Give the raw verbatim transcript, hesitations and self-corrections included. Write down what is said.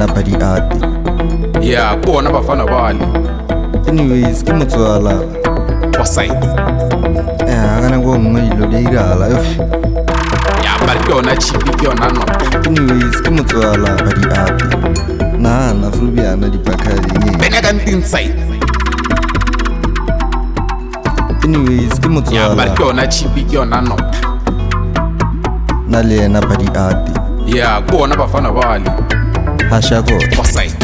yena Buddy Art. Yeah, bona bafana bale. Anyways, ke motswala. Wa side. Eh, kana go ngwe ilo le irala. Ya ba ke yona chipi ke yona no. Anyways, ke motswala Buddy Art. Na na fulubiana di pakadi. Bena ka inside. Anyways, ke motswala. Ya ba ke yona chipi ke yona no. Na le yena Buddy Art. Yeah, bona bafana bale. Hasha go. Wa side.